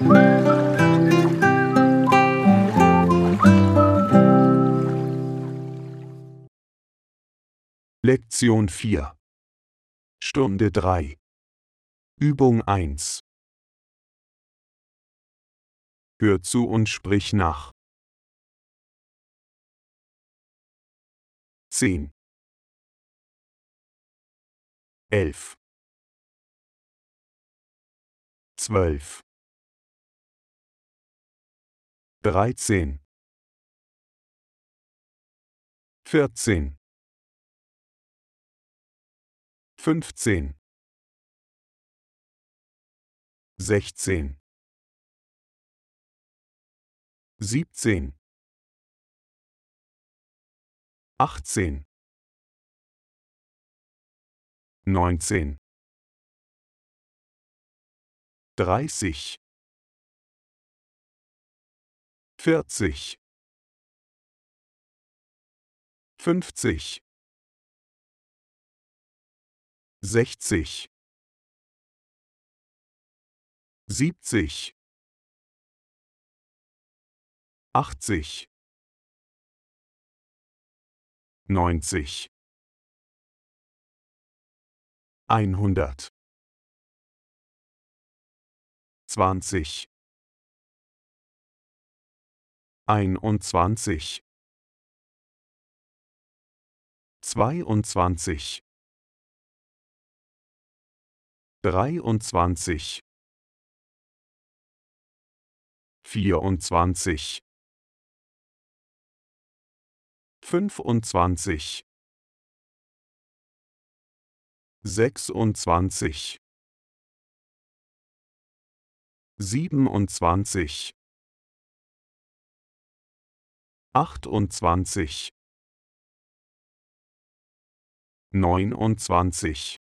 Lektion 4. Stunde 3. Übung 1. Hör zu und sprich nach. 10, 11, 12, 13, 14, 15, 16, 17, 18, 19, 30, 40, 50, 60, 70, 80, 90, 100, 20, 21, 22, 23, 24, 25, 26, 27, 28, 29,